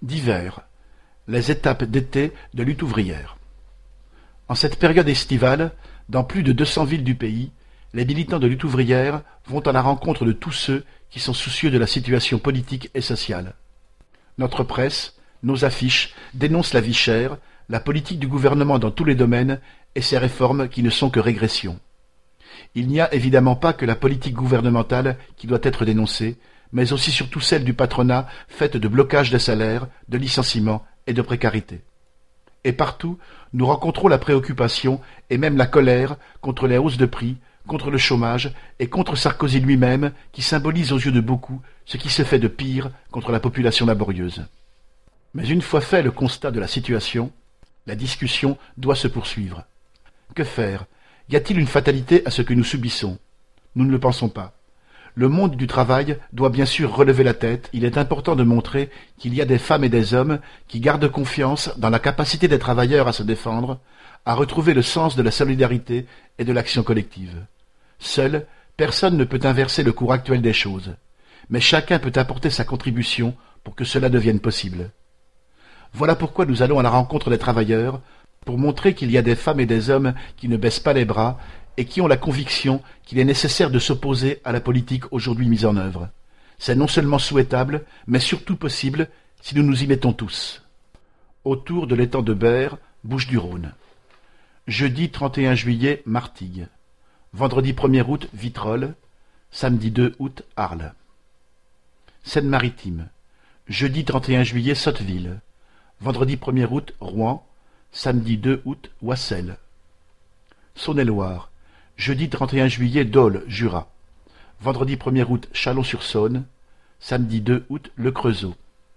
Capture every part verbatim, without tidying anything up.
D'hiver, les étapes d'été de lutte ouvrière. En cette période estivale, dans plus de deux cents villes du pays, les militants de lutte ouvrière vont à la rencontre de tous ceux qui sont soucieux de la situation politique et sociale. Notre presse, nos affiches dénoncent la vie chère, la politique du gouvernement dans tous les domaines et ses réformes qui ne sont que régression. Il n'y a évidemment pas que la politique gouvernementale qui doit être dénoncée, mais aussi surtout celle du patronat faite de blocage des salaires, de licenciements et de précarité. Et partout, nous rencontrons la préoccupation et même la colère contre les hausses de prix, contre le chômage et contre Sarkozy lui-même qui symbolise aux yeux de beaucoup ce qui se fait de pire contre la population laborieuse. Mais une fois fait le constat de la situation, la discussion doit se poursuivre. Que faire? Y a-t-il une fatalité à ce que nous subissons? Nous ne le pensons pas. Le monde du travail doit bien sûr relever la tête. Il est important de montrer qu'il y a des femmes et des hommes qui gardent confiance dans la capacité des travailleurs à se défendre, à retrouver le sens de la solidarité et de l'action collective. Seul, personne ne peut inverser le cours actuel des choses, mais chacun peut apporter sa contribution pour que cela devienne possible. Voilà pourquoi nous allons à la rencontre des travailleurs, pour montrer qu'il y a des femmes et des hommes qui ne baissent pas les bras et qui ont la conviction qu'il est nécessaire de s'opposer à la politique aujourd'hui mise en œuvre. C'est non seulement souhaitable, mais surtout possible si nous nous y mettons tous. Autour de l'étang de Berre, Bouches-du-Rhône. Jeudi trente et un juillet, Martigues. Vendredi premier août, Vitrolles. Samedi deux août, Arles. Seine-Maritime. Jeudi trente et un juillet, Sotteville. Vendredi premier août, Rouen. Samedi deux août, Oissel. Saône-et-Loire. Jeudi trente et un juillet, Dole, Jura. Vendredi premier août, Chalon-sur-Saône. Samedi deux août, Le Creusot.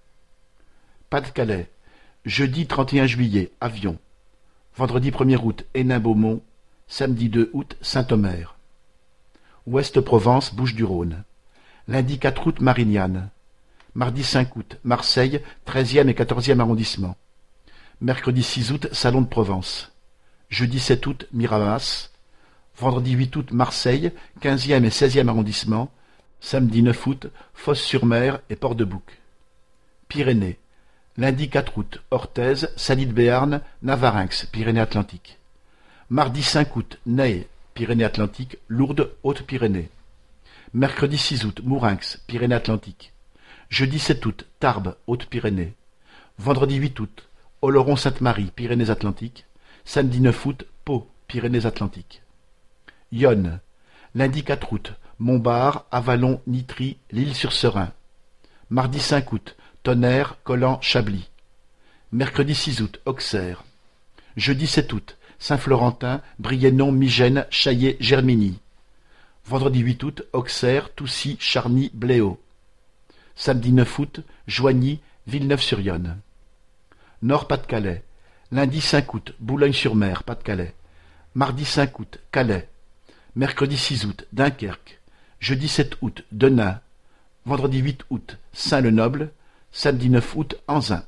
Pas-de-Calais. Jeudi trente et un juillet, Avion. Vendredi premier août, Hénin-Beaumont. Samedi deux août, Saint-Omer. Ouest-Provence, Bouches-du-Rhône. Lundi quatre août, Marignane. Mardi cinq août, Marseille, treizième et quatorzième arrondissement. Mercredi six août, Salon de Provence. Jeudi sept août, Miramas. Vendredi huit août, Marseille, quinzième et seizième arrondissement. Samedi neuf août, Fos-sur-Mer et Port-de-Bouc. Pyrénées. Lundi quatre août, Orthez, Saly-de-Béarn, Navarinx, Pyrénées-Atlantiques. Mardi cinq août, Ney, Pyrénées-Atlantiques, Lourdes, Hautes-Pyrénées. Mercredi six août, Mourinx, Pyrénées-Atlantiques. Jeudi sept août, Tarbes, Hautes-Pyrénées. Vendredi huit août, Oloron-Sainte-Marie, Pyrénées-Atlantiques. Samedi neuf août, Pau, Pyrénées-Atlantiques. Yonne. Lundi quatre août, Montbard, Avallon, Nitry, L'Isle-sur-Serein. Mardi cinq août, Tonnerre, Collant, Chablis. Mercredi six août, Auxerre. Jeudi sept août, Saint-Florentin, Briennon, Migène, Chaillé, Germigny. Vendredi huit août, Auxerre, Toussy, Charny, Bléau. Samedi neuf août, Joigny, Villeneuve-sur-Yonne. Nord-Pas-de-Calais. Lundi cinq août, Boulogne-sur-Mer, Pas-de-Calais. Mardi cinq août, Calais. Mercredi six août, Dunkerque. Jeudi sept août, Denain. Vendredi huit août, Saint-le-Noble. Samedi neuf août, Anzin.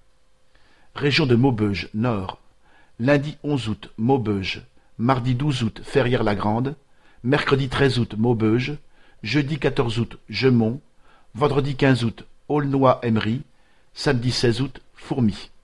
Région de Maubeuge, Nord. Lundi onze août, Maubeuge. Mardi douze août, Ferrières-la-Grande. Mercredi treize août, Maubeuge. Jeudi quatorze août, Gemont. Vendredi quinze août, Aulnoy-Emery. Samedi seize août, Fourmies.